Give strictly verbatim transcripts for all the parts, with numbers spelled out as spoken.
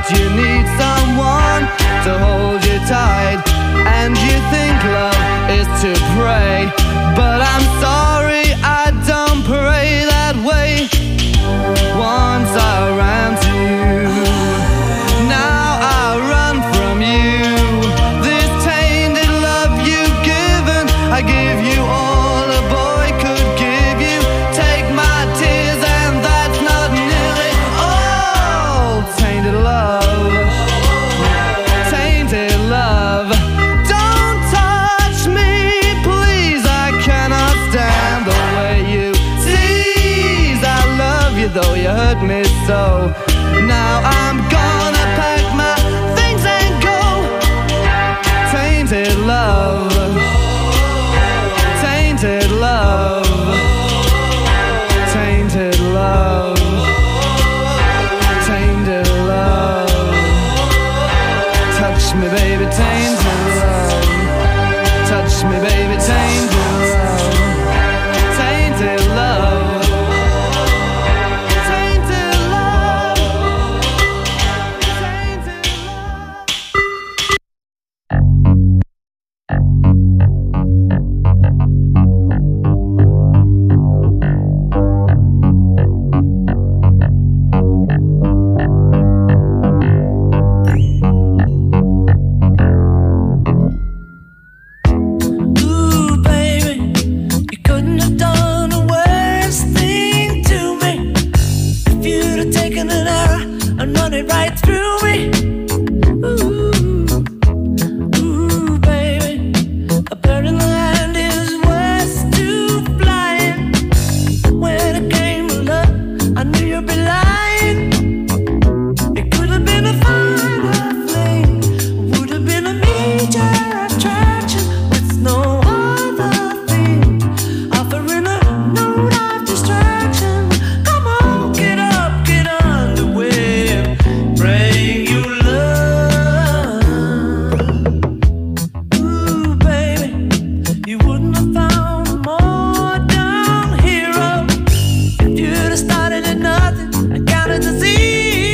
night you need someone to hold you tight, and you think love is to pray, but I'm sorry, I don't pray that way. Once I ran to you, now I run from you. This tainted love you've given, I give you all a boy could give you. Take my tears and that's not nearly all. Tainted love, tainted love. Don't touch me, please, I cannot stand the way you tease. I love you though you hurt me so. Now I'm gonna pack my things and go. Tainted love, tainted love, tainted love, tainted love. Touch me baby, tainted love. Touch me baby, tainted love. Tainted love, tainted love, tainted love. Ooh, baby, you couldn't have done a worse thing to me. If you'd have taken an arrow and run it right through me. Ooh, ooh, baby, a bird in the hand is worth two flying. When it came to love, I knew you'd be lying. It could have been a finer flame, would have been a major attraction with no other thing, offering a note of distraction. Come on, get up, get underway, bring you love. Ooh, baby, you wouldn't have found a more down hero if you'd have started at nothing and counted to zero.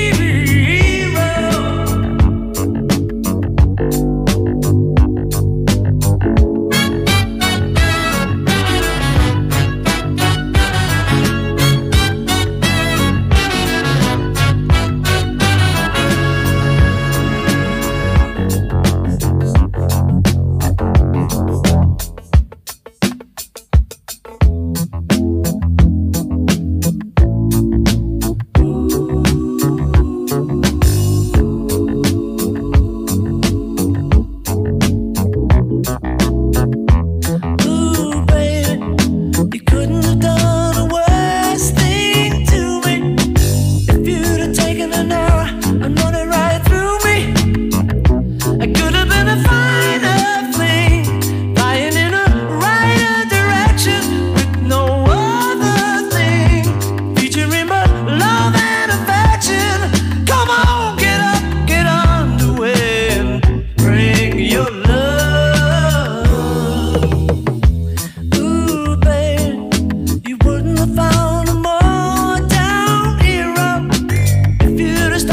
Ooh, baby, you couldn't have done a worse thing to me. If you'd have taken an arrow and run it right through me. I could have been a finer flame, flying in a righter direction with no other thing, featuring but love and affection. Come on, get up, get underway, and bring your love. Ooh, baby, you wouldn't have found a more down hero if you'd have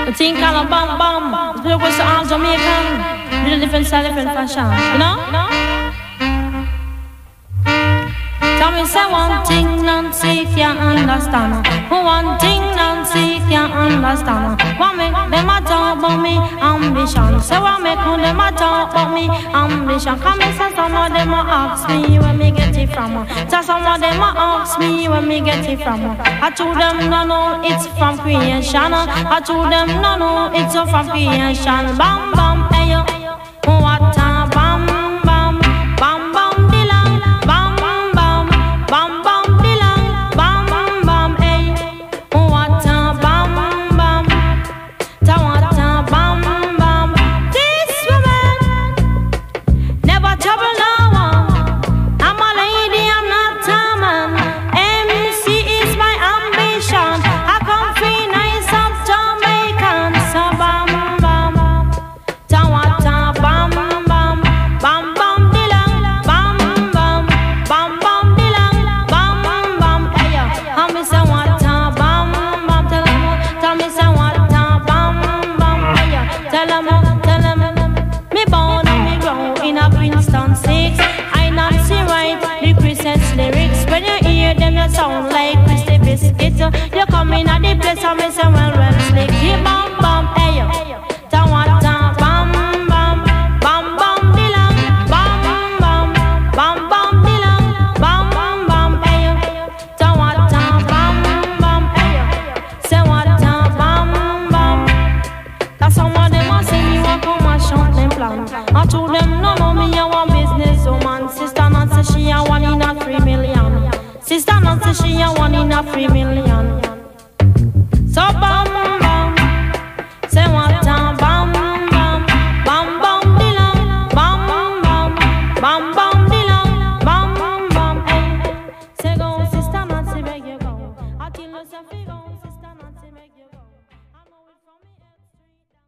The thing called a bam bam. It's because all Jamaican, really different style, different fashion. You know? Tell me say one thing Nancy can't understand. One thing Nancy can't understand. What make them a talk about me ambition? Say what make them a talk about me ambition? Come and say some of them a ask me where me get it from. Say some of them a ask me where me get it from. I told them no no it's from creation. I told them no no it's from creation. Bam bam hey yo, what a bam bam bam bam dilang bam bam bam bam dilang bam bam hey what a bam bam ta what a bam bam. This woman never trouble no one. I'm a lady, I'm not a man. M C is my ambition. I come free nice up Jamaican. So bam bam ta what a bam bam bam bam dilang bam bam bam bam dilang bam bam hey yo. And me say what a bam bam. Tell 'em, tell me say what a bam bam hey yo. Tell 'em, tell 'em. Me born and me grow in a Princeton six. I not see right the Christmas lyrics. When you hear them you sound like Christy Biscuit. You come in at the place and me say well well slick. You bam bam hey yo. Ta what a bam bam bam bam dilang bam bam bam bam dilang bam bam hey yo. Ta what a bam bam hey yo. Say what a bam bam. That's some of them a say me want come and shout them plan. I told them no no me a one business woman. Sister Nancy she a one in a three million. Sister Nancy she a one in a three million. So bam bam, say what a bam bam bam bam dilang bam bam bam bam dilang bam bam hey. Say go Sister Nancy make you go. I tell you say fi go Sister Nancy make you go. I know it from me head straight down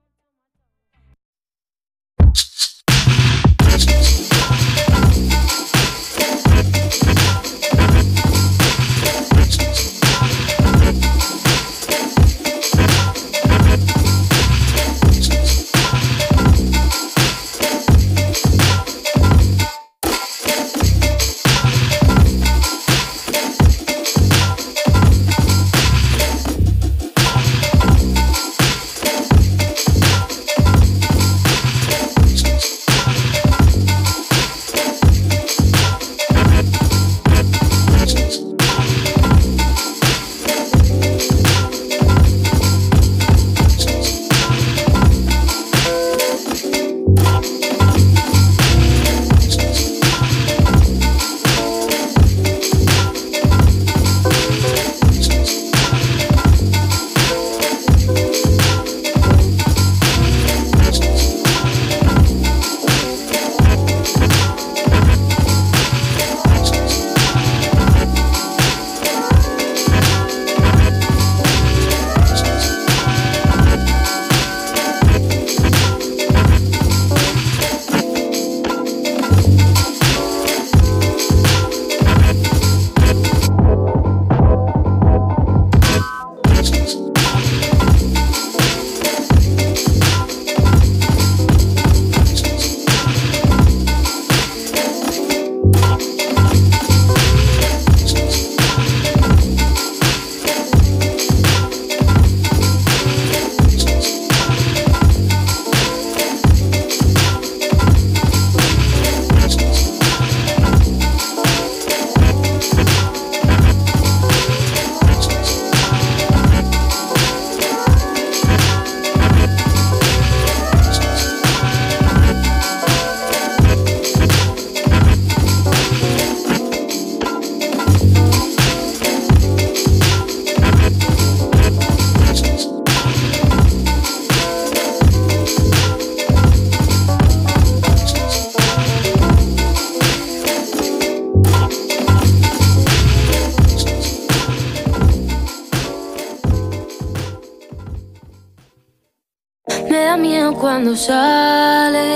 cuando sale,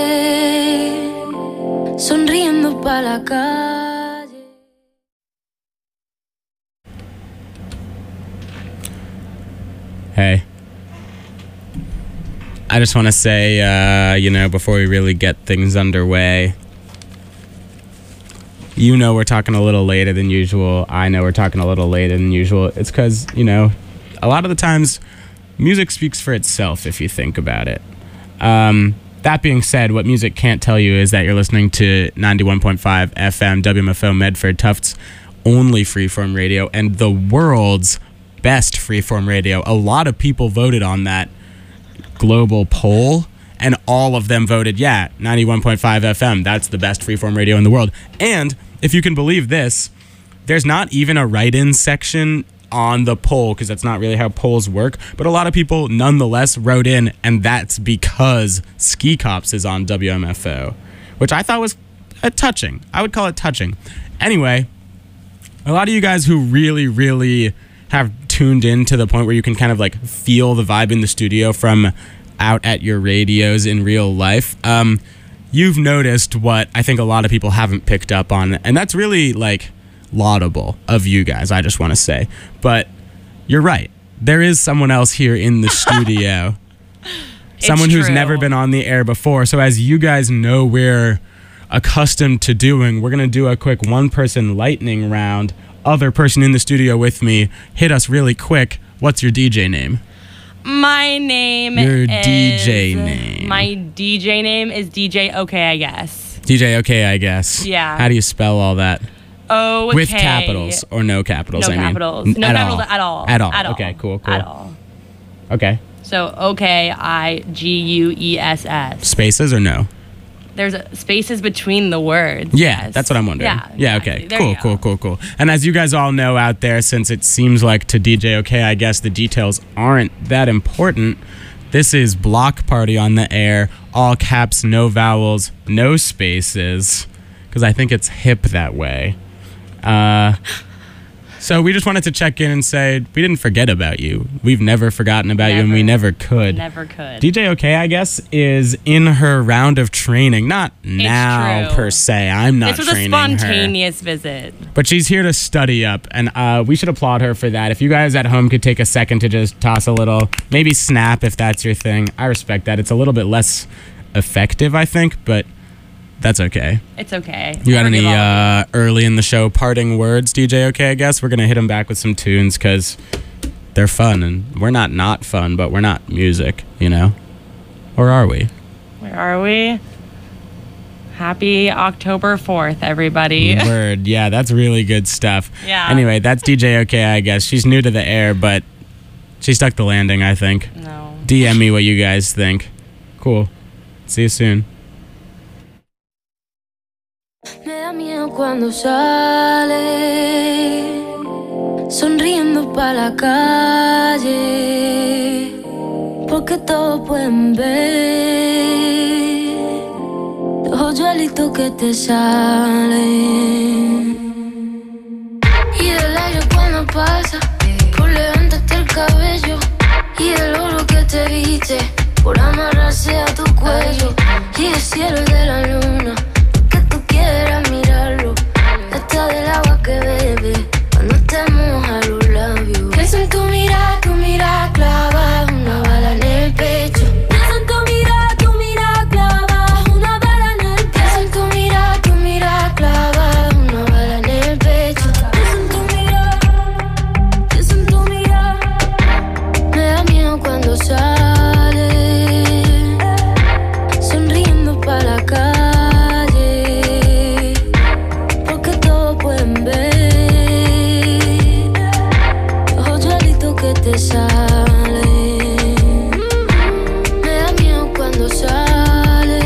sonriendo pa' la calle. Hey. I just want to say, uh, you know, before we really get things underway, you know we're talking a little later than usual. I know we're talking a little later than usual. It's because, you know, a lot of the times, music speaks for itself if you think about it. Um, that being said, what music can't tell you is that you're listening to ninety-one point five F M W M F O Medford, Tufts' only freeform radio and the world's best freeform radio. A lot of people voted on that global poll, and all of them voted, yeah, ninety-one point five F M, that's the best freeform radio in the world. And if you can believe this, there's not even a write-in section on the poll, because that's not really how polls work, but a lot of people nonetheless wrote in, and that's because Ski Cops is on W M F O, which I thought was uh, touching. I would call it touching. Anyway, a lot of you guys who really, really have tuned in to the point where you can kind of like feel the vibe in the studio from out at your radios in real life, um, you've noticed what I think a lot of people haven't picked up on, and that's really like laudable of you guys, I just want to say. But you're right, there is someone else here in the studio, someone who's never been on the air before. So as you guys know we're accustomed to doing, we're gonna do a quick one person lightning round. Other person in the studio with me, hit us really quick. What's your D J name? My name your is... D J name. My D J name is D J Okay, I guess. D J Okay, I guess. Yeah. How do you spell all that? O K. With capitals or no capitals, no I mean? capitals. No at capitals all. at all. At all. At all. Okay, cool, cool. At all. Okay. So, okay, I G U E S S. Spaces or no? There's a, spaces between the words. Yeah, yes. that's what I'm wondering. Yeah, yeah exactly. Okay. There Cool, you go. cool, cool, cool. And as you guys all know out there, since it seems like to D J Okay, I guess the details aren't that important, this is Block Party on the air. All caps, no vowels, no spaces, because I think it's hip that way. Uh... So we just wanted to check in and say we didn't forget about you. We've never forgotten about Never. you, and we never could. Never could. D J Okay, I guess, is in her round of training. Not now, true. per se. I'm not This was a training her. spontaneous visit. But she's here to study up, and uh, we should applaud her for that. If you guys at home could take a second to just toss a little, maybe snap if that's your thing. I respect that. It's a little bit less effective, I think, but that's okay. It's okay. You got Never any give up. uh, early in the show parting words, D J Okay, I guess? We're going to hit them back with some tunes because they're fun, and we're not not fun, but we're not music, you know? Or are we? Where are we? Happy October fourth, everybody. Word. Yeah, that's really good stuff. Yeah. Anyway, that's D J Okay, I guess. She's new to the air, but she stuck the landing, I think. No. D M me what you guys think. Cool. See you soon. Me da miedo cuando sale, sonriendo pa' la calle, porque todos pueden ver los hoyuelitos que te salen. Y del aire cuando pasa, por levantarte el cabello, y del oro que te viste, por amarrarse a tu cuello, y el cielo de la luna. Quieras mirarlo, hasta del agua que bebe cuando te moja los labios. Pienso en tu mirada, tu mirada clava una bala en el pecho. Pienso en tu mirada, tu mirada clava una bala en el pecho. Pienso en tu mirada, tu mirada clava una bala en el pecho. Pienso en tu mirada, pienso en tu mirada. Me da miedo cuando sale, sonriendo pa' la calle. Te sale, me da miedo cuando sale,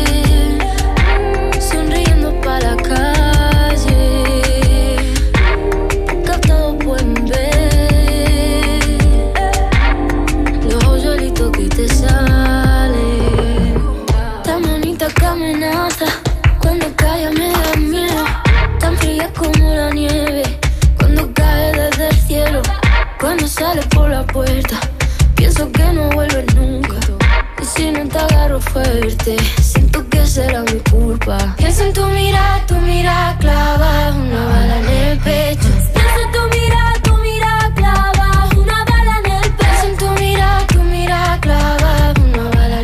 sonriendo pa' la calle, porque todos pueden ver los hoyuelitos que te salen. Tan bonita que amenaza, cuando cae me da miedo, tan fría como la nieve, cuando cae desde el cielo. Cuando sales por la puerta, pienso que no vuelves nunca. Y si no te agarro fuerte, siento que será mi culpa. Pienso en tu mirada, tu mirada clava una bala en el pecho. Pienso en tu mirada, tu mirada clava una bala en el pecho. Pienso en tu mirada, tu mirada clava una bala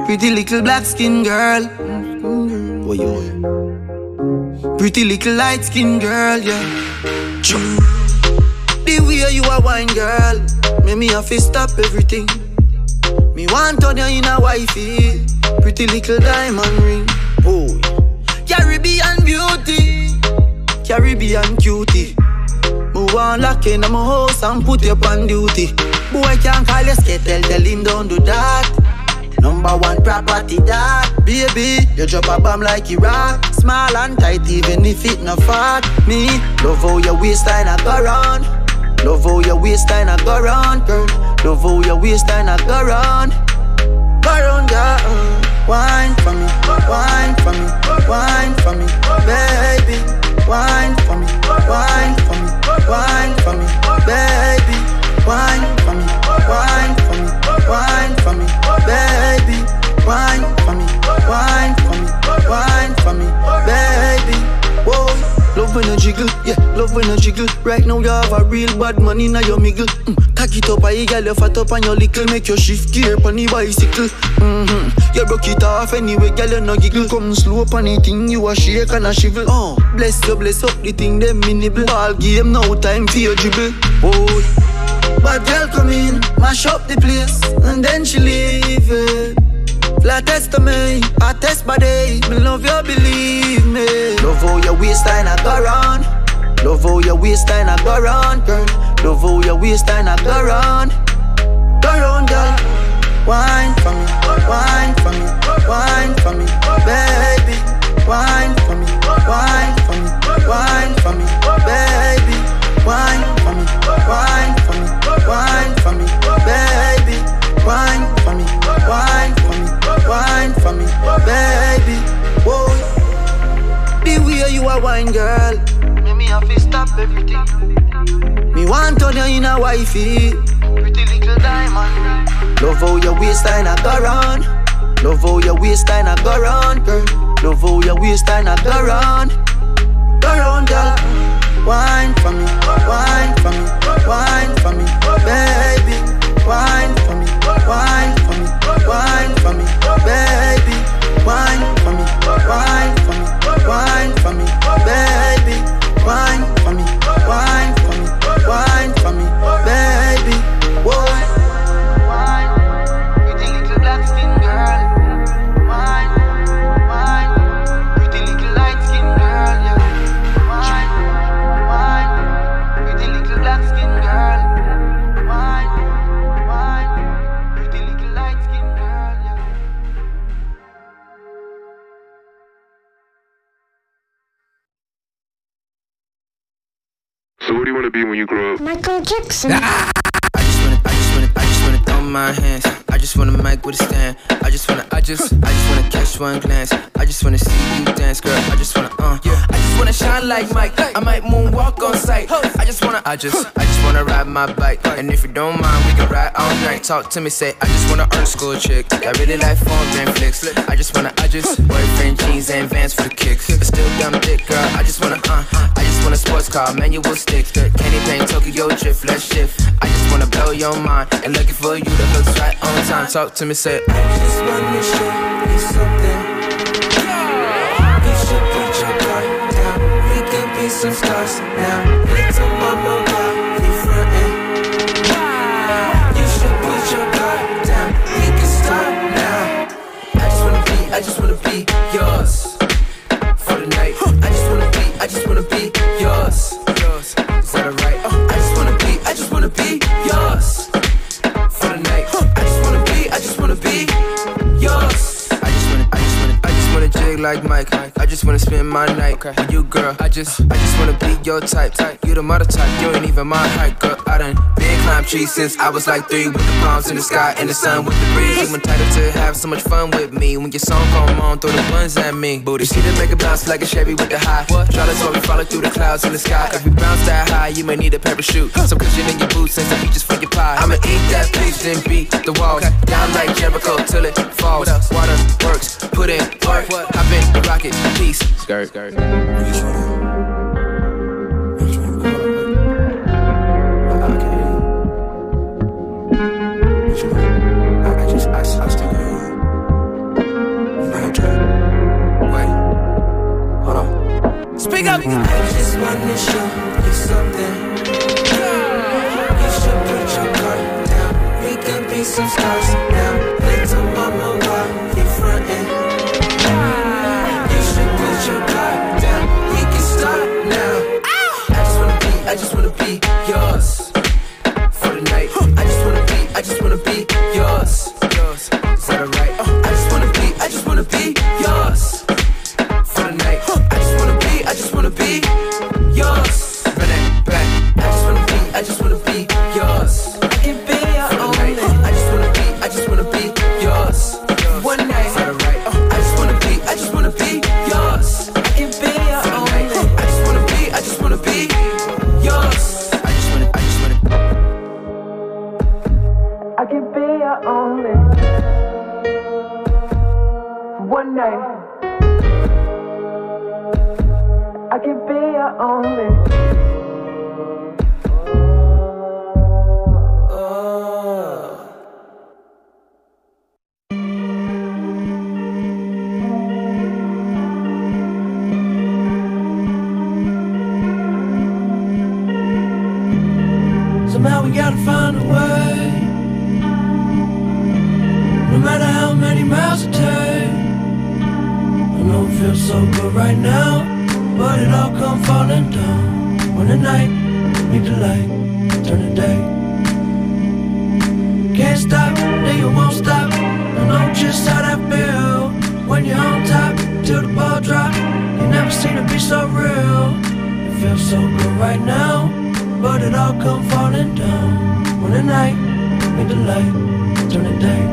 Pretty little black skin girl. Oh, yeah. Pretty little light skin girl, yeah. The way you a wine, girl, make me have to stop everything. Me want turn you in a wifey. Pretty little diamond ring. Oh, Caribbean beauty, Caribbean cutie. Me want lock in my house and put you on duty. Boy can't call you skittle, tell him don't do that. Number one property that. Baby, you drop a bomb like Iraq. Small and tight even if it not fat. Me, love how your waistline a go round. Love how your waistline a go round, girl. Love how your waistline a go round. Go round, girl. Wine for me, wine for me, wine for me, baby. Wine for me, wine for me, wine for me, baby. Wine for me, wine for me, wine for me, baby. Wine for me, wine for me, wine for me, baby. Whoa, love when you jiggle, yeah, love when you jiggle. Right now you have a real bad money now you miggle. Mm. Cock it up, I girl, you fat up on your little. Make your shift gear on the bicycle. Mm-hmm. You broke it off anyway, girl, you no giggle. Come slow up on anything, you a shake and a shivel. Oh, bless you, bless up the thing, them me nibble. Ball game, no time for your dribble. Oh, bad girl come in, mash up the place, and then she leave it. Flat test to me, I test my day. Me love you, believe me. Love how your waistline a go round. Love how your waistline a go round, girl. Love how your waistline a go round. Go round, girl. Wine for me, wine for me, wine for me, baby. Wine for me, wine for me, wine for me, baby. Wine for me, wine for me, wine for me, baby. Wine for me, wine for me, wine for me, baby. Whoa, the way you a wine, girl, make me have to stop everything. Me want turn you in a wifey. Pretty little diamond ring. Love how your waistline a go round. Love how your waistline a go round, girl. Love how your waistline a go round. Go round, girl. Wine for me, wine for me, wine for me, baby. Wine for me, wine for me, wine for me, baby. Wine for me, wine for me, wine for me, baby. Wine for me, wine for me, wine for me, baby. Whoa. Wine, pretty little black skin girl. Wine, wine, pretty little light skin girl, yeah. Wine, wine, pretty little black skin girl. Wine, wine, pretty little light skin girl, yeah. So what do you want to be when you grow up? Michael Jackson. I just wanna, I just wanna, I just wanna throw my hands. I just wanna make with a stand. I just wanna, I just, I just wanna catch one glance. I just wanna see you dance, girl. I just wanna, uh, yeah. I just wanna shine like Mike. I might moonwalk on sight. I just wanna, I just, I just wanna ride my bike. And if you don't mind, we can ride all night. Talk to me, say, I just wanna earn school chick. I really like phone and flicks. I just wanna, I just, boyfriend jeans and Vans for the kicks. But still dumb dick, girl. I just wanna, uh, I just want a sports car, manual sticks. Candy paint, Tokyo drift, let's shift. I just wanna blow your mind. And looking for you, the hooks right on time. Talk to me, say, I just wanna show you something. You should put your guard down. We can be some stars now. Little mama, why you frontin'? You should put your guard down. We can start now. I just wanna be, I just wanna be yours for the night. I just wanna be, I just wanna be yours. Yours, is that alright? I just wanna be, I just wanna be yours for the night. I just wanna be, I just wanna be yours. I just wanna, I just wanna, I just wanna jig like Mike. I just wanna spend my night okay. with you, girl. I just, I just wanna be your type. You the mother type, you ain't even my height, girl. I done been climb trees since I was like three, with the palms in the sky and the sun with the breeze. You entitled to have so much fun with me. When your song come on, throw the ones at me. Booty, see them make a bounce like a Chevy with the high. Try to talk, we follow through the clouds in the sky. If we bounce that high, you may need a parachute. Some cushion in your boots and some peaches for your pie. I'ma eat that peach, then beat the walls down like Jericho till it falls. Water works, put in work, hop in the rocket, peace. Skirt, skirt. something. You should put your guard down. We could be some stars now. Little mama, why you frontin'? You should put your guard down. We can start now. I just wanna be, I just wanna be yours for the night. I just wanna be, I just wanna be yours. Yours, is that alright? I just wanna be, I just wanna be yours for the night. I just wanna be, I just wanna be yours. Run that back. I just wanna be, I just wanna be yours. I can be your only. I just wanna be, I just wanna be yours. One night, is that alright? I just wanna be, I just wanna be yours. I can be your only. I just wanna be, I just wanna be yours. I just wanna, I just wanna. I can be your only. One night, I can be your only. Oh. Somehow we gotta find a way. No matter how many miles it takes. I know it feels so good right now, but it all come falling down. When the night meet the light, turn the day. Can't stop, then you won't stop. I know just how that feel. When you're on top, till the ball drop. You never seen it be so real. It feels so good right now, but it all come falling down. When the night meet the light, turn the day.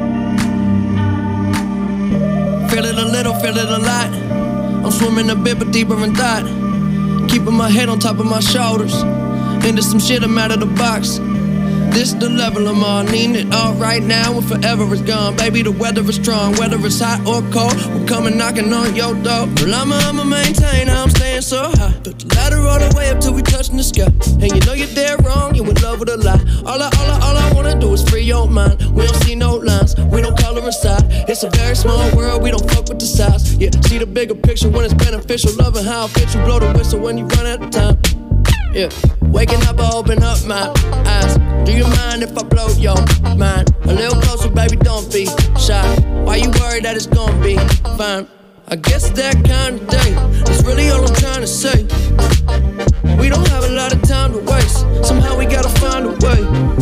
Feel it a little, feel it a lot. I'm swimming a bit but deeper in thought. Keeping my head on top of my shoulders. Into some shit, I'm out of the box. This the level I'm on, needing it all right now and forever is gone. Baby, the weather is strong, whether it's hot or cold, we're coming knocking on your door. Well, I'ma, I'ma maintain how I'm staying so high. Took the ladder all the way up till we touching the sky. And you know you're dead wrong, you in love with a lie. All I, all I, all I wanna do is free your mind. We don't see no lines, we don't color inside. It's a very small world, we don't fuck with the size. Yeah, see the bigger picture when it's beneficial. Loving how it fits you, blow the whistle when you run out of time. Yeah, waking up, I open up my eyes. Do you mind if I blow your mind? A little closer, baby, don't be shy. Why you worried that it's gonna be fine? I guess that kind of day, that's really all I'm trying to say. We don't have a lot of time to waste. Somehow we gotta find a way.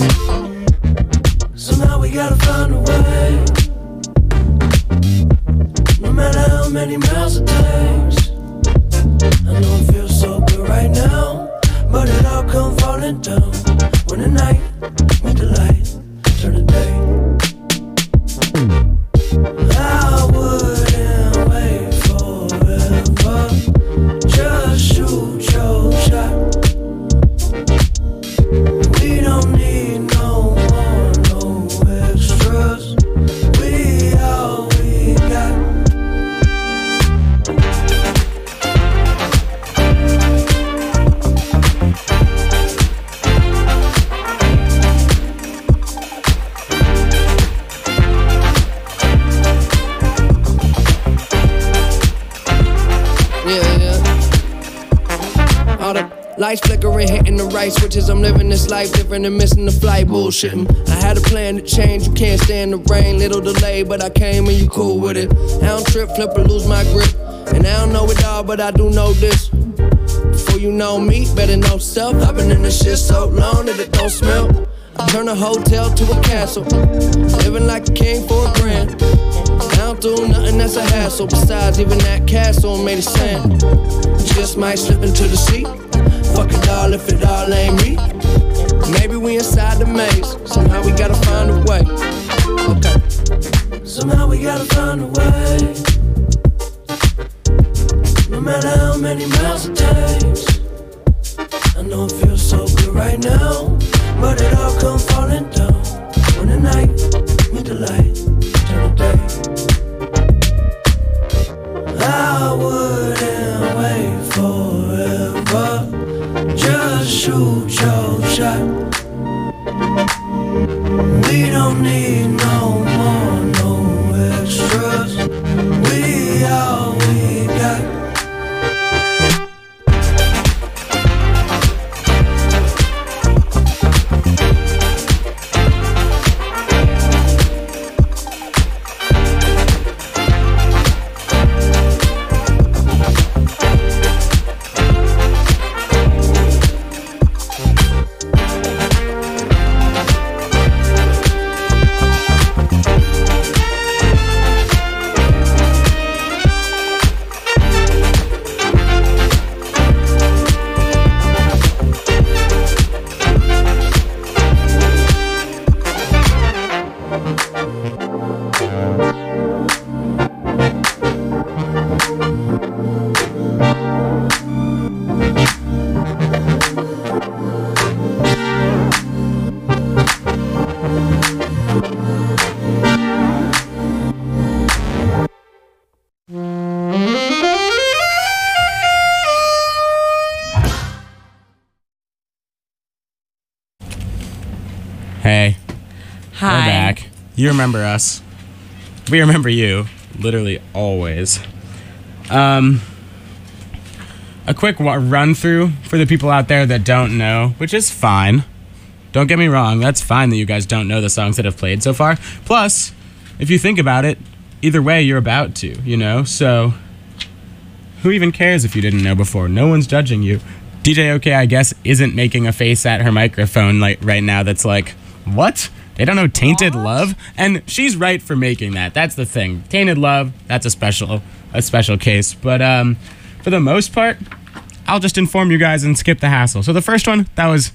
Somehow we gotta find a way. No matter how many miles it takes. I know it feels so good right now, but it all come falling down. When the night meet the light, turn the day. I wouldn't wait forever. Just shoot your shot. We don't need no more, no extras. We all we got. Lights flickering, hitting the right switches. I'm living this life different than missing the flight. Bullshitting. I had a plan to change. You can't stand the rain. Little delay, but I came and you cool with it. I don't trip, flip, or lose my grip. And I don't know it all, but I do know this. Before you know me, better know self. I've been in this shit so long that it don't smell. I turn a hotel to a castle. Living like a king for a grand. I don't do nothing that's a hassle. Besides, even that castle made of sand. Just might slip into the sea. Fuck it all if it all ain't me. Maybe we inside the maze. Somehow we gotta find a way. Okay. Somehow we gotta find a way. No matter how many miles it takes. I know it feels so good right now, but it all come falling down. When the night meet the light, turn the day. I wouldn't wait forever. Just shoot your shot. We don't need no more, no extras. We all we got. Hey, Hi. we're back. You remember us. We remember you, literally always. Um, a quick wa- run through for the people out there that don't know, which is fine. Don't get me wrong, that's fine that you guys don't know the songs that have played so far. Plus, if you think about it, either way you're about to, you know? So, who even cares if you didn't know before? No one's judging you. D J OK, I guess, isn't making a face at her microphone like right now that's like, what? They don't know Tainted What? Love? And she's right for making that. That's the thing. Tainted Love, that's a special a special case. But um, for the most part, I'll just inform you guys and skip the hassle. So the first one, that was...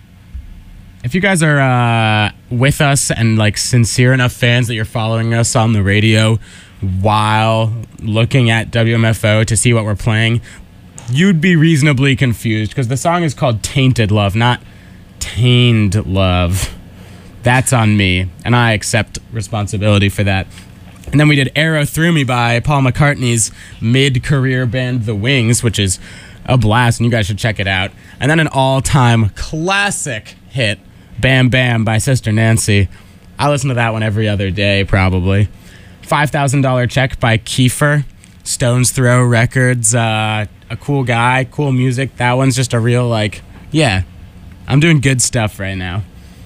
If you guys are uh, with us and like sincere enough fans that you're following us on the radio while looking at W M F O to see what we're playing, you'd be reasonably confused because the song is called Tainted Love, not Tained Love. That's on me, and I accept responsibility for that. And then we did Arrow Through Me by Paul McCartney's mid-career band The Wings, which is a blast, and you guys should check it out. And then an all-time classic hit, Bam Bam by Sister Nancy. I listen to that one every other day, probably. five thousand dollars Check by Kiefer, Stones Throw Records, uh, a cool guy, cool music. That one's just a real, like, yeah, I'm doing good stuff right now.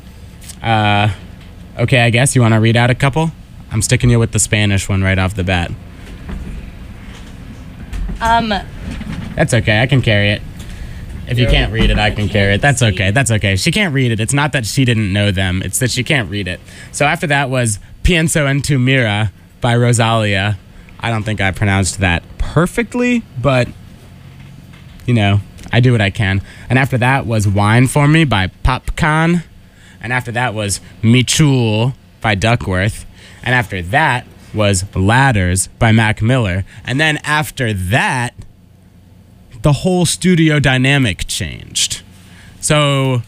Uh, okay, I guess you want to read out a couple? I'm sticking you with the Spanish one right off the bat. Um, That's okay, I can carry it. If you can't read it, I can carry it. That's okay, that's okay. She can't read it. It's not that she didn't know them, it's that she can't read it. So after that was Pienso en tu mira by Rosalia. I don't think I pronounced that perfectly, but, you know, I do what I can. And after that was Wine for Me by Popcorn. And after that was Michul by Duckworth. And after that was Ladders by Mac Miller. And then after that, the whole studio dynamic changed. So,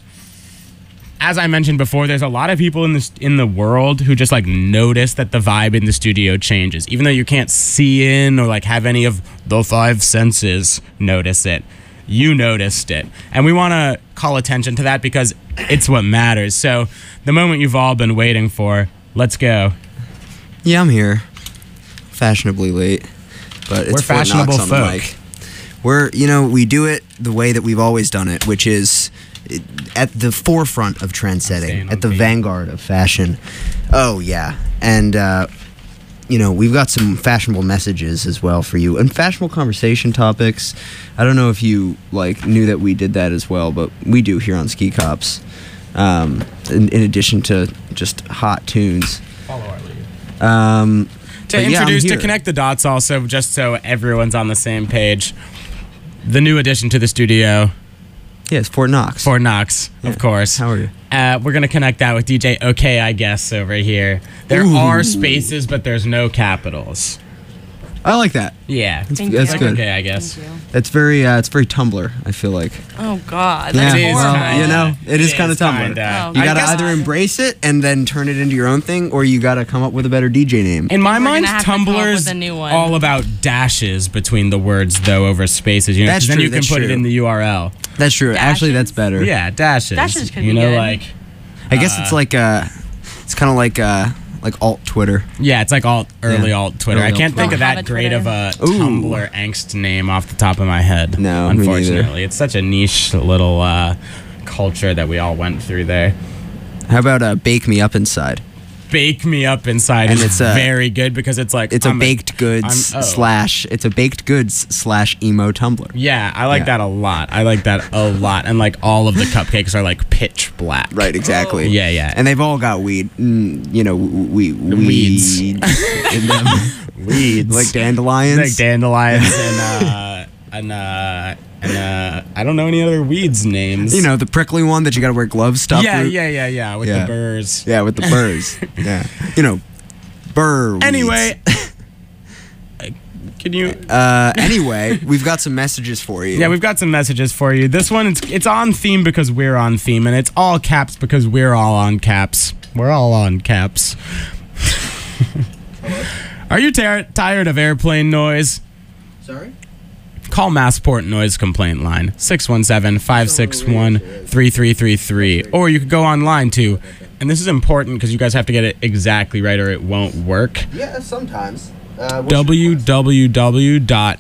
as I mentioned before, there's a lot of people in the, in the world who just like notice that the vibe in the studio changes. Even though you can't see in or like have any of the five senses notice it. You noticed it. And we want to call attention to that because it's what matters. So, the moment you've all been waiting for, let's go. Yeah, I'm here. Fashionably late. But it's We're Fort Knox fashionable on the folk. mic. We're, you know, we do it the way that we've always done it, which is at the forefront of trend staying setting, on at the beat. vanguard of fashion. Oh, yeah. And, uh, you know, we've got some fashionable messages as well for you and fashionable conversation topics. I don't know if you, like, knew that we did that as well, but we do here on Ski Cops, um, in, in addition to just hot tunes. Follow our lead. Um, To but yeah, I'm introduce, to here. connect the dots also, just so everyone's on the same page, the new addition to the studio, Yeah, it's Fort Knox. Fort Knox, Yeah. of course. How are you? Uh, we're going to connect that with D J OK, I guess, over here. There Ooh. are spaces, but there's no capitals. I like that. Yeah. That's, Thank that's you. good. Okay, I guess. Thank you. It's very, uh, it's very Tumblr. I feel like. Oh God, Yeah, that's It is horrible. well, you know, it is kind of Tumblr. kinda. Oh, You I gotta guess- either embrace it and then turn it into your own thing, or you gotta come up with a better D J name. In my We're mind, gonna have to come up Tumblr's with a new one. all about dashes between the words, though, over spaces. You know, 'cause That's then true, you can that's put it true. in the U R L. That's true. Actually, Dashes? that's better. Yeah, dashes. Dashes could you be know, good. like, I guess Uh, it's like uh, it's kind of like uh, like alt Twitter. yeah, it's like alt early Yeah. alt Twitter. Early I alt can't think Twitter. of Don't that have a great of a Ooh. Tumblr angst name off the top of my head. No, me neither. unfortunately, it's such a niche little uh, culture that we all went through there. How about uh, Bake Me Up Inside? bake me up inside, And is it's a- very good because it's like It's a I'm baked goods I'm- oh. slash. It's a baked goods slash emo Tumblr. Yeah, I like Yeah. that a lot. I like that a lot, and like all of the cupcakes are like pitch black. Right, exactly. Yeah, yeah. And they've all got weed, mm, you know, we Weeds. weeds in them, Weeds like dandelions. like dandelions and uh and uh and uh I don't know any other weeds names. You know, the prickly one that you got to wear gloves stuff. Yeah, with. yeah, yeah, yeah. With Yeah. the burrs. Yeah, with the burrs. Yeah, you know, burr. weeds. Anyway, can you? Uh, anyway, we've got some messages for you. Yeah, we've got some messages for you. This one, it's it's on theme because we're on theme, and it's all caps because we're all on caps. We're all on caps. Are you tar- tired of airplane noise? Sorry? Call Massport Noise Complaint Line, six one seven, five six one, three three three three. Or you could go online too. And this is important because you guys have to get it exactly right or it won't work. Yeah, sometimes. Uh, w w w dot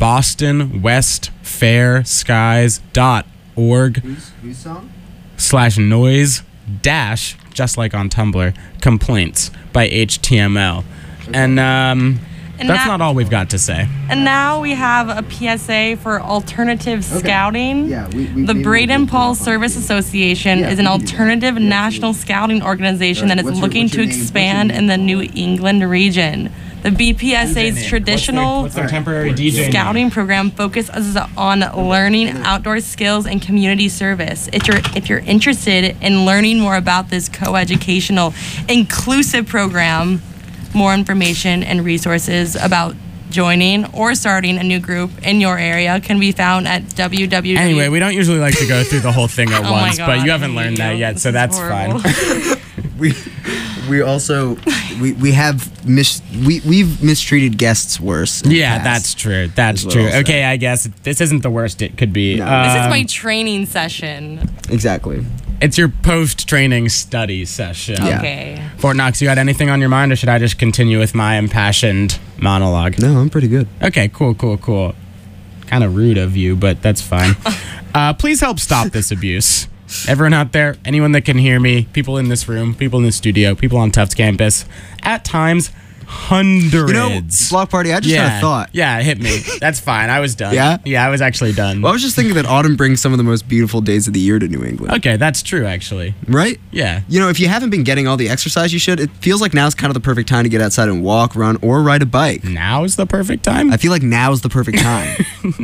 boston west fair skies dot org Who's, who's song? slash noise dash, just like on Tumblr, complaints by H T M L. And um, And that's now- not all we've got to say. And now we have a P S A for alternative scouting. Yeah, we- we- the maybe Braden we'll Paul put it up on Service here. Association Yeah, is an we can do that. alternative Yeah, national scouting organization Right. that is What's your- looking what's to your name? What's your expand name? in the New England region. The B P S A's traditional What's their temporary D J name? scouting program focuses on learning outdoor skills and community service. If you're if you're interested in learning more about this co-educational inclusive program, more information and resources about joining or starting a new group in your area can be found at w w w. Anyway, we don't usually like to go through the whole thing at Oh my once, but God, you haven't I learned hate that you. yet, This so is that's horrible. fine. we we also we we have mis we we've mistreated guests worse. in the Yeah, past. that's true. That's is what true. I'll say. Okay, I guess this isn't the worst it could be. No. This is Um, my training session. exactly. It's your post-training study session. Yeah. Okay. Fort Knox, you got anything on your mind, or should I just continue with my impassioned monologue? No, I'm pretty good. Okay, cool, cool, cool. Kind of rude of you, but that's fine. uh, please help stop this abuse. Everyone out there, anyone that can hear me, people in this room, people in the studio, people on Tufts campus, at times, hundreds. You know, Block Party, I just yeah, had a thought. Yeah, hit me. That's fine. I was done. Yeah? Yeah, I was actually done. Well, I was just thinking that autumn brings some of the most beautiful days of the year to New England. Okay, that's true, actually. Right? Yeah. You know, if you haven't been getting all the exercise you should, it feels like now's kind of the perfect time to get outside and walk, run, or ride a bike. Now is the perfect time? I feel like now is the perfect time.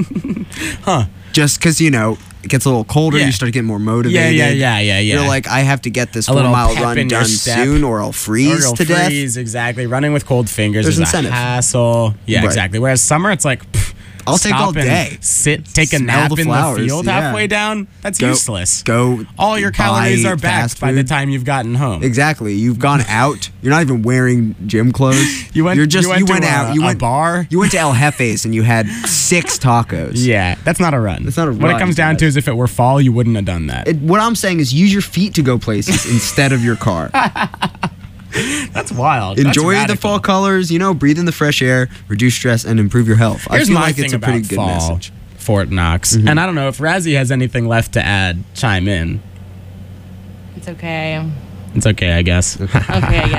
Huh. Just because, you know, it gets a little colder, Yeah. you start getting more Yeah, motivated. yeah, yeah, yeah, yeah. You're like, I have to get this A four little mile pep run in your done step. soon or I'll freeze Or you'll to death. freeze, exactly. Running with cold fingers There's is incentive. a hassle. Yeah, Right. exactly. Whereas summer, it's like, pff, I'll take stop all and day. Sit, take a Smell nap the in flowers, the field yeah. halfway down. That's Go- useless. Go. All your buy calories are back fast by the food. time you've gotten home. Exactly. You've gone out. You're not even wearing gym clothes. You went- You're just. you went to a- out. You a went bar? You went to El Jefe's and you had six tacos. Yeah, that's not a run. That's not a What it run, comes down guys. to is if it were fall, you wouldn't have done that. It, what I'm saying is, use your feet to go places instead of your car. That's wild. That's Enjoy the radical. fall colors. You know, breathe in the fresh air, reduce stress, and improve your health. Here's I feel my like thing it's a about pretty good fall, message. Fort Knox. Mhm. And I don't know if Razzie has anything left to add. Chime in. It's okay. It's okay, I guess. Okay, I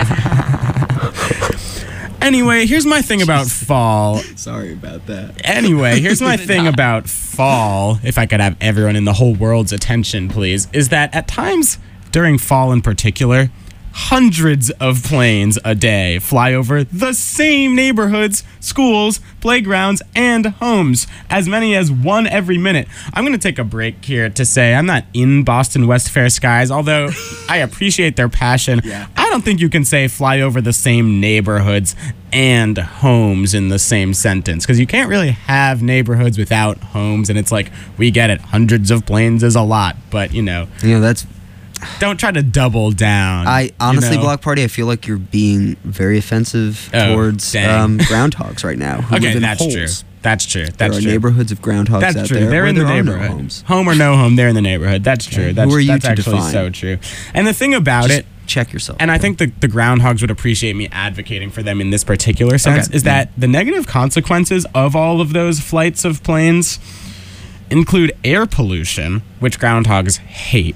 guess. Anyway, here's my thing about fall. Sorry about that. Anyway, here's my thing about fall, if I could have everyone in the whole world's attention, please, is that at times during fall in particular, hundreds of planes a day fly over the same neighborhoods, schools, playgrounds, and homes, as many as one every minute. I'm going to take a break here to say I'm not in Boston West Fair skies, although I appreciate their passion. Yeah. I don't think you can say fly over the same neighborhoods and homes in the same sentence, because you can't really have neighborhoods without homes, and it's like, we get it, hundreds of planes is a lot, but you know, You know, that's. don't try to double down. I honestly, you know? Block Party, I feel like you're being very offensive Oh, towards dang. um, groundhogs right now. Who live Okay, in that's holes. true. That's true. There That's are true. neighborhoods of groundhogs That's out true. there. They're where in the there are no neighborhood. homes. Home or no home, they're in the neighborhood. That's true. Okay. That's, Who are you that's to actually define? so true. And the thing about Just it, check yourself. and I think the, the groundhogs would appreciate me advocating for them in this particular sense, Okay. is that the negative consequences of all of those flights of planes include air pollution, which groundhogs hate,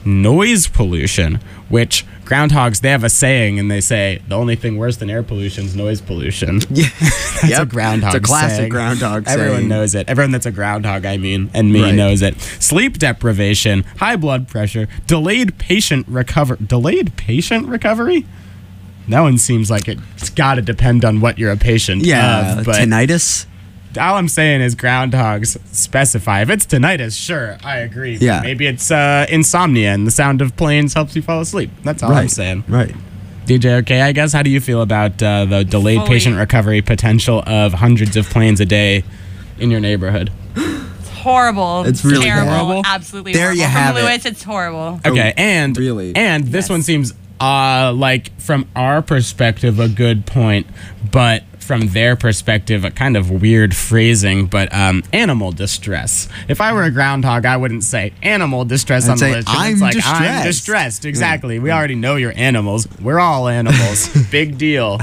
noise pollution, which groundhogs, they have a saying, and they say the only thing worse than air pollution is noise pollution. Yeah, that's yep. a groundhog. It's a classic saying. groundhog saying. Everyone knows it. Everyone that's a groundhog, I mean, and me Right. knows it. Sleep deprivation, high blood pressure, delayed patient recover. Delayed patient recovery. That one seems like it's got to depend on what you're a patient Yeah, of. But tinnitus. all I'm saying is groundhogs specify. If it's tinnitus, sure, I agree. Yeah. Maybe it's uh, insomnia and the sound of planes helps you fall asleep. That's all right. I'm saying. Right. D J, okay, I guess, how do you feel about uh, the delayed Fully. patient recovery potential of hundreds of planes a day in your neighborhood? It's horrible. It's really terrible. horrible. Absolutely There horrible. you From have it. Lewis, it's horrible. Okay, Oh, and really? and this Yes. one seems uh, like, from our perspective, a good point, but from their perspective, a kind of weird phrasing, but um, animal distress. If I were a groundhog, I wouldn't say animal distress I'd on say, the list. "I'm it's like, I'm distressed." distressed. Exactly. We already know you're animals. We're all animals. Big deal.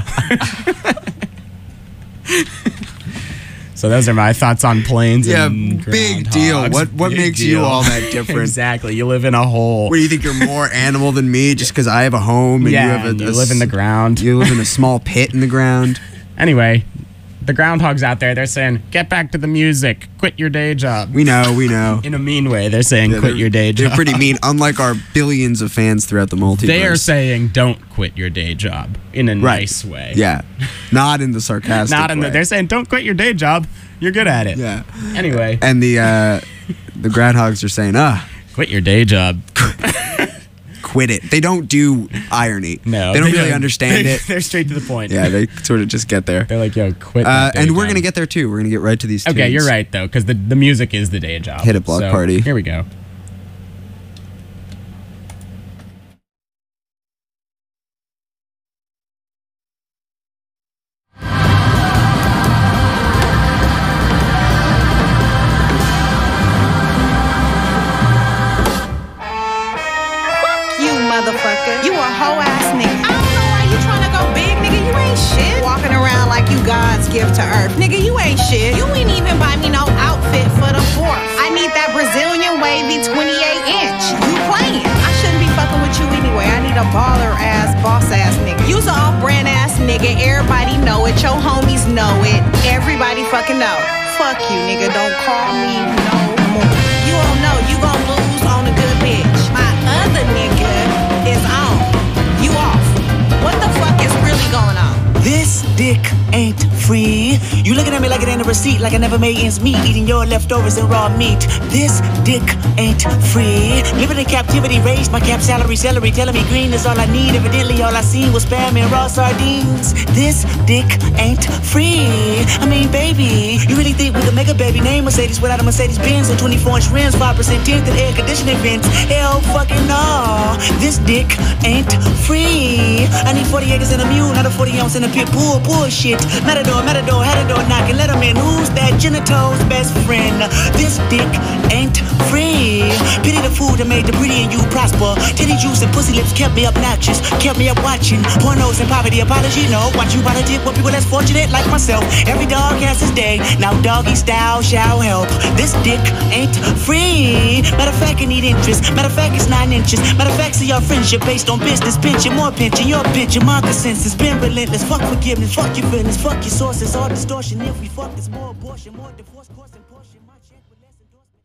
So those are my thoughts on planes Yeah, and big groundhogs. deal. What- what Big makes you deal. all that different? Exactly. You live in a hole. What do you think? You're more animal than me just because I have a home and yeah, you have a, and you a live in the s- ground. You live in a small pit in the ground. Anyway, the groundhogs out there, they're saying, get back to the music. Quit your day job. We know, we know. In a mean way, they're saying, Yeah, quit they're- your day job. They're pretty mean, unlike our billions of fans throughout the multiverse. They are saying, don't quit your day job in a Right. nice way. Yeah, not in the sarcastic Not in the, way. they're saying, don't quit your day job. You're good at it. Yeah. Anyway, And the uh, the groundhogs are saying, ah, quit your day job. quit it. They don't do irony. No. They don't really understand They- it. They're straight to the point. Yeah, they sort of just get there. They're like, yo, quit. Uh, that day and we're job. going to get there too. We're going to get right to these tunes. Okay, you're right, though, because the, the music is the day job. Hit it, Block So, Party. Here we go. You motherfucker. You a hoe ass nigga. I don't know why you tryna go big, nigga. You ain't shit. Walking around like you God's gift to earth. Nigga, you ain't shit. You ain't even buy me no outfit for the fourth. I need that Brazilian wavy twenty-eight inch. You playing. I shouldn't be fucking with you anyway. I need a baller ass, boss ass nigga. You's a off brand ass nigga. Everybody know it. Your homies know it. Everybody fucking know. Fuck you, nigga. Don't call me no more. You don't know. You gon' lose on a good bitch. My other nigga is on. You off. What the fuck is really going on? This dick ain't free. You looking at me like it ain't a receipt, like I never made ends meet, eating your leftovers and raw meat. This dick ain't free. Living in captivity, raised my cap salary, celery, telling me green is all I need. Evidently, all I seen was spam and raw sardines. This dick ain't free. I mean, baby, you really think we could make a baby name Mercedes without a Mercedes Benz and twenty-four inch rims, five percent tint and air conditioning vents? Hell fucking no. This dick ain't free. I need forty acres and a mule, not a forty ounce and a pit bull. Bullshit. Matador, matador, had a door knocking, let him in. Who's that genito's best friend? This dick ain't free. Pity the food that made the pretty and you prosper. Titty juice and pussy lips kept me obnoxious, kept me up watching pornos and poverty. Apology, no. Watch you by the dick with people less fortunate like myself. Every dog has his day. Now doggy style shall help. This dick ain't free. Matter of fact, I need interest. Matter of fact, it's nine inches. Matter of fact, see our friendship based on business. Pinching, more pinching, your pinching. My consensus been relentless. Fuck forgiveness, fuck your feelings, fuck your sources. All distortion. If we fuck, it's more abortion, more divorce, course and portion. My check with less endorsement.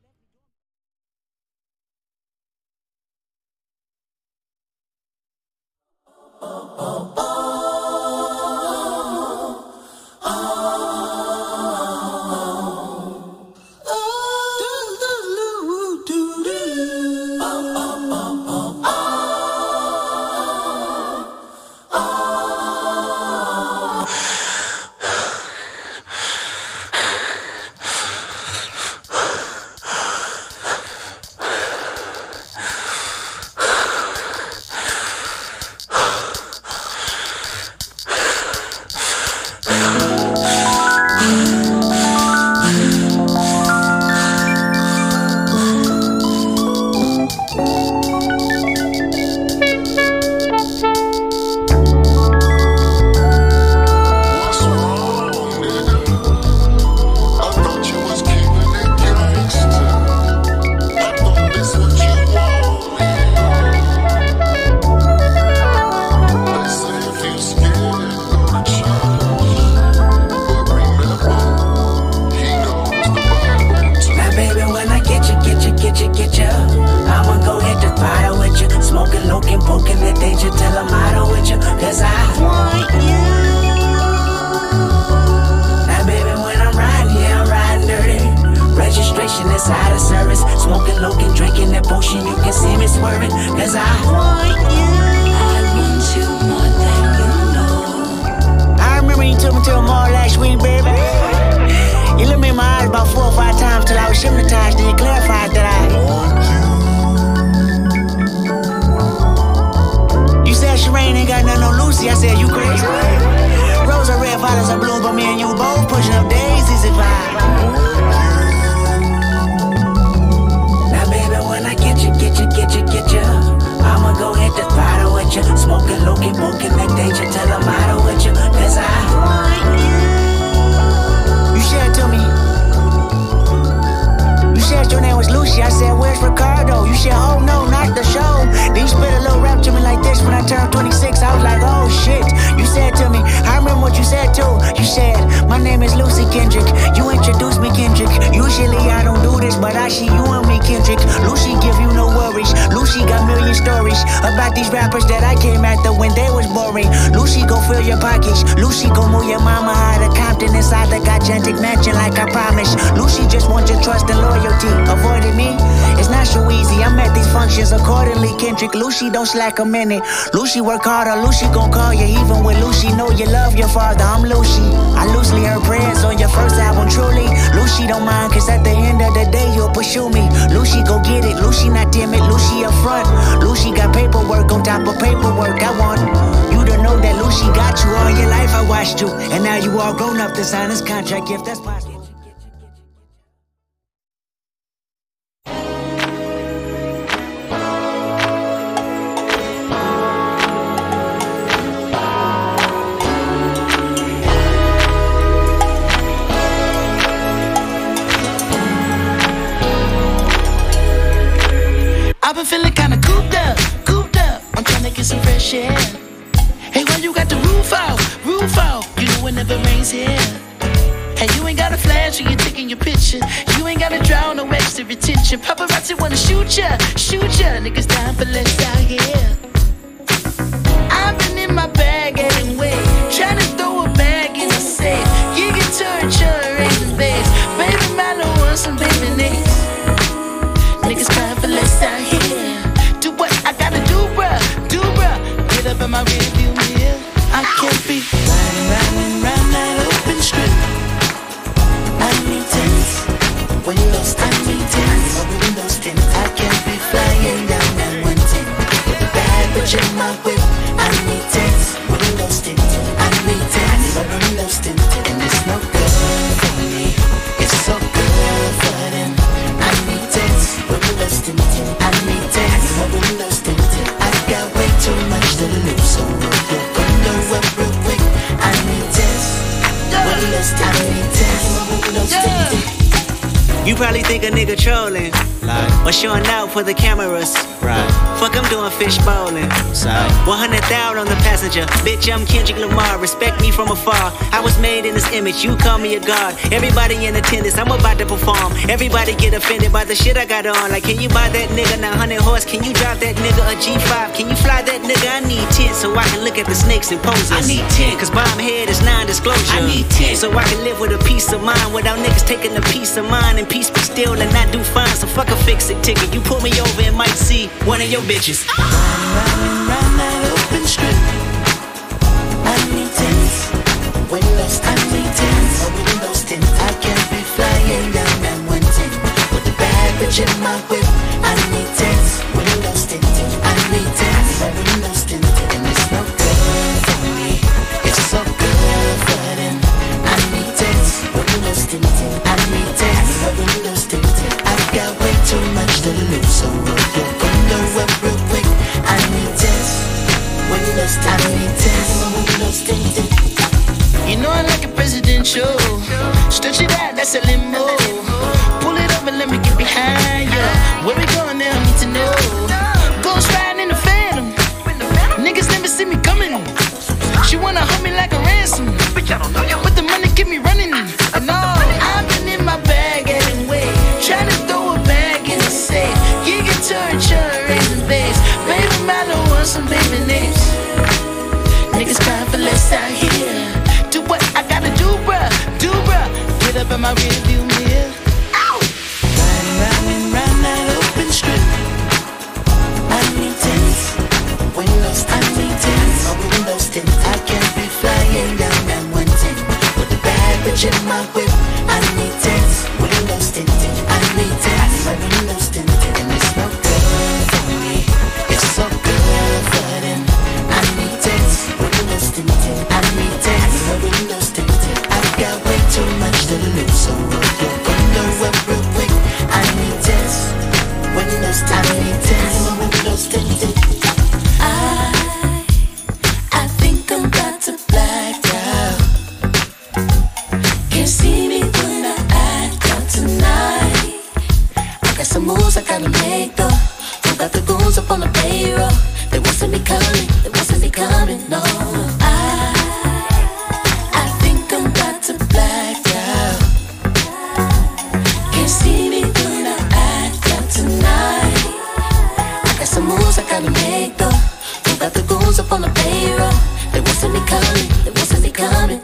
Lucy, I said, you crazy? Rose are red, violets are blue, but me and you both pushing up daisies and vibe. Now, baby, when I get you, get you, get you, get you, I'ma go hit the bottle with you. Smoking, looking, smoking that danger till I'm out with you. Cause I want you. You said to me, you said your name was Lucy. I said, where's Ricardo? You said, oh no, not the show. Then you spit a little rap to me like this when I turned twenty-six. I was like, oh shit. You said to me, I remember what you said too. You said, my name is Lucy Kendrick. You introduced me, Kendrick. Usually I don't do this, but I see you and me, Kendrick. Lucy give you no worries. Lucy got million stories about these rappers that I came after when they was boring. Lucy go fill your pockets. Lucy go move your mama out of Compton inside the gigantic mansion like I promised. Lucy just wants your trust and loyalty. Avoiding me, it's not so easy. I'm at these functions accordingly, Kendrick. Lucy don't slack a minute. Lucy work harder. Lucy gon' call you even when Lucy know you love your father. I'm Lucy. I loosely heard prayers on your first album, truly. Lucy don't mind, cause at the end of the day you'll pursue me. Lucy go get it. Lucy not timid. Lucy up front. Lucy got paperwork on top of paperwork. I want you to know that Lucy got you all your life. I watched you, and now you all grown up to sign this contract if that's possible. I've been feeling kinda cooped up, cooped up. I'm tryna get some fresh air. Hey, why you got the roof out, roof out? You know it never rains here. Hey, you ain't got a flash when you're taking your picture. You ain't gotta draw no extra attention. Paparazzi wanna shoot ya, shoot ya. Niggas dying for less out here. I've been in my bag anyway, tryna throw a bag in the safe. You can turn your in base. Baby, man, I want some baby names. Niggas crying for less out here. Do what I gotta do, bruh, do bruh. Get up in my rearview mirror. I can't be riding, riding round that open strip. I need tents, windows, I need tents, windows tint. I can't be flying down that one ten with a bad bitch in my whip. I need tents, windows tint. I need tents, windows tint. And it's no good for me. It's so good for them. I need tents, windows tinted. I need tents, windows tinted. I got way too much to lose, so roll the window up real quick. I need tents, windows tinted. I need tents, windows tinted. You probably think a nigga trolling, like, or showing out for the cameras. Right. Fuck, I'm doing fish bowling. Side. one hundred thousand on the passenger. Bitch, I'm Kendrick Lamar. Respect me from afar. I was made in this image. You call me a god. Everybody in attendance. I'm about to perform. Everybody get offended by the shit I got on. Like, can you buy that nigga nine hundred horse? Can you drive that nigga a G five? Can you fly that nigga? I need ten so I can look at the snakes and poses. I need ten cause bomb head is non-disclosure. I need ten so I can live with a peace of mind without niggas taking a piece of mine and peace be still and not do fine. So fuck a fix-it ticket. You pull me over and might see one of your bitches. Riding, riding round that open strip. I need tents, windows, I need tents, windows tint. I can't be flying down that one ten with a bad bitch in my whip. I need tents, windows tinted. I need tents, windows tinted. And it's no good for me. It's so good for them. I need tents, windows tinted. I need tents, windows tinted. I've got way too much to lose, so roll the window up real quick. I need tents, windows tinted. I need tents, windows tinted. You know I like a presidential. Stretch it out, that's a limo. Pull it up and let me get behind you. Where we going now, I need to know. Ghost riding in the Phantom. Niggas never see me coming. She wanna hold me like a ransom, but the money keep me running. And all I've been in my bag anyway, trying to throw a bag in the safe. You can turn your in base. Baby, man, I want some baby names. Niggas crying for less out here. Do what I gotta do, bruh, do bruh. Get up in my rearview mirror. Ow! Riding round and round that open strip. I need tents, windows, I need tents, windows tint. I can't be flying down that one ten with a bad bitch in my whip. I need tents, windows tinted. I need tents, windows tinted. And it's no good for me. It's so good for them. I need tents, windows payroll. They won't see me coming, they won't see me coming, no. I, I think I'm about to black out. Can't see me when I act out tonight. I got some moves I gotta make though. Who got the goons up on the payroll? They won't see me coming, they won't see me coming.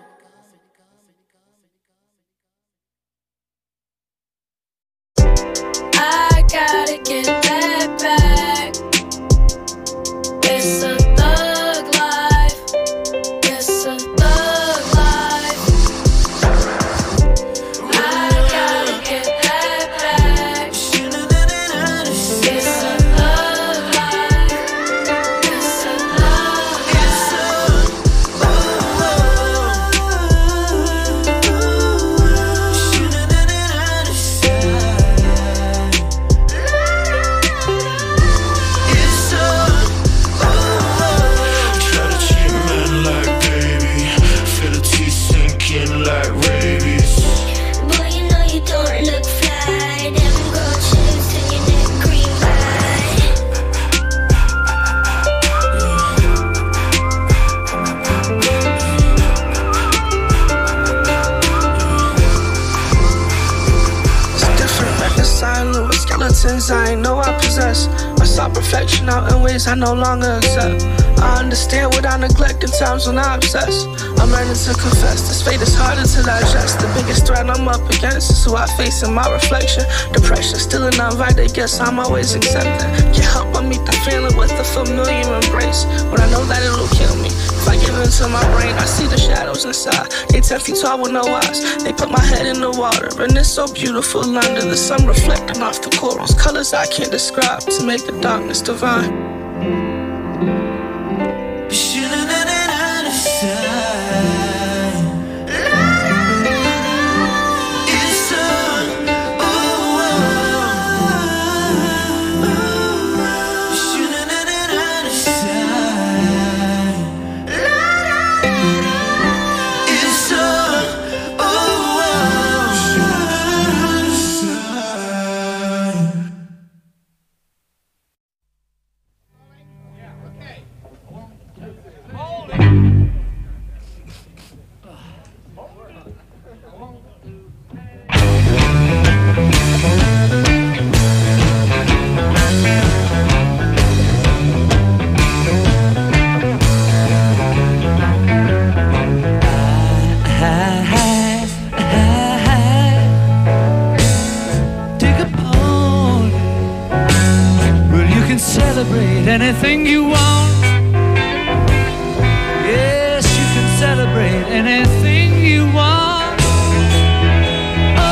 I gotta get that back. It's a thug life. It's a thug life. I gotta get that back. It's a thug life. It's a skeletons I ain't know I possess. I saw perfection out in ways I no longer accept. I understand what I neglect in times when I obsess. I'm learning to confess, this fate is harder to digest. The biggest threat I'm up against is who I face in my reflection. Depression, still an uninvited guest, I'm always accepting. Can't help but meet the feeling with a familiar embrace. When I know that it'll kill me, if I give into my brain, I see the shadows inside. They ten feet tall with no eyes. They put my head in the water, and it's so beautiful under the sun reflecting off the corals. Colors I can't describe to make the darkness divine. Celebrate anything you want. Yes, you can celebrate anything you want. Oh,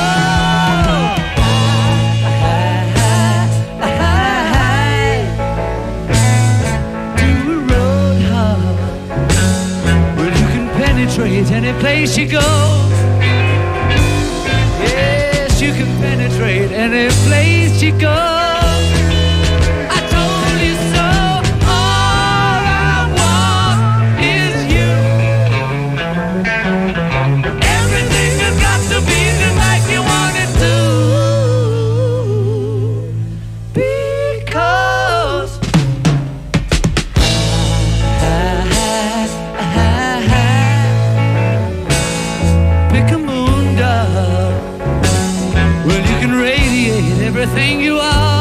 do a road hop. Well, you can penetrate any place you go. Yes, you can penetrate any place you go. Everything you are.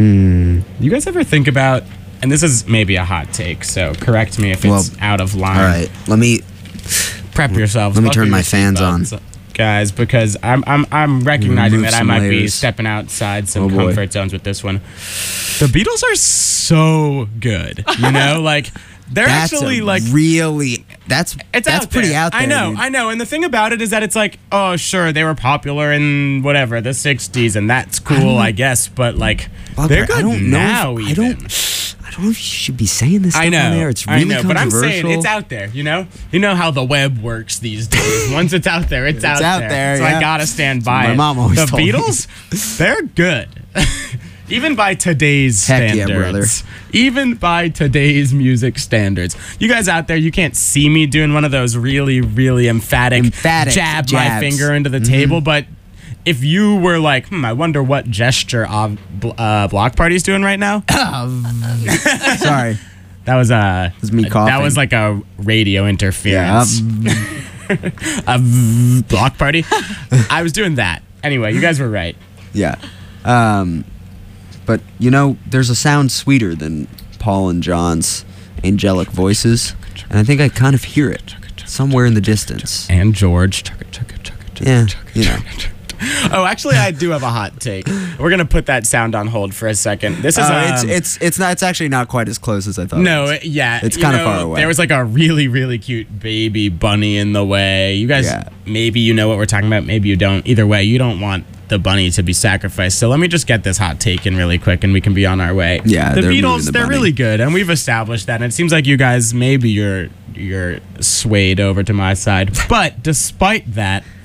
Hmm. You guys ever think about, and this is maybe a hot take, so correct me if it's Well, out of line. All right, let me Prep yourselves. Let me buckle turn your my fans on. seatbelts, guys, because I'm I'm I'm recognizing Remove that I some might be layers. stepping outside some Oh, boy. comfort zones with this one. The Beatles are so good, you know, like they're That's actually a like really that's it's that's out pretty there. out there. I know, dude. I know. And the thing about it is that it's like, oh, sure, they were popular in whatever the sixties, and that's cool, I, guess. But like, Bugger, they're good I don't know now. if- I even. don't. I don't know if you should be saying this stuff I know. on air. It's really I know, but I'm saying controversial. it's out there. You know, you know how the web works these days. Once it's out there, it's, It's out, out there. there, So yeah. I gotta stand by My it. mom always the told me. Beatles, they're good. Even by today's Heck yeah, standards. brother. Even by today's music standards. You guys out there, you can't see me doing one of those really, really emphatic, Emphatic jab my jabs. finger into the Mhm. table, but if you were like, hmm, I wonder what gesture of uh, Block Party's doing right now. Sorry. That was uh, was me That coughing. was like a radio interference. a v- Block Party. I was doing that. Anyway, you guys were right. Yeah. Um, but, you know, there's a sound sweeter than Paul and John's angelic voices. And I think I kind of hear it somewhere in the distance. And George. Yeah, you know. Oh, actually, I do have a hot take. We're gonna put that sound on hold for a second. This is Uh, it's um, it's it's not it's actually not quite as close as I thought. no, it was. it- yeah, It's you kind of know, far away. There was like a really, really cute baby bunny in the way. You guys, Yeah. maybe you know what we're talking about. Maybe you don't. Either way, you don't want the bunny to be sacrificed. So let me just get this hot take in really quick, and we can be on our way. Yeah, the they're moving Beatles, the they're bunny. really good, and we've established that. And it seems like you guys, maybe you're you're swayed over to my side. But despite that,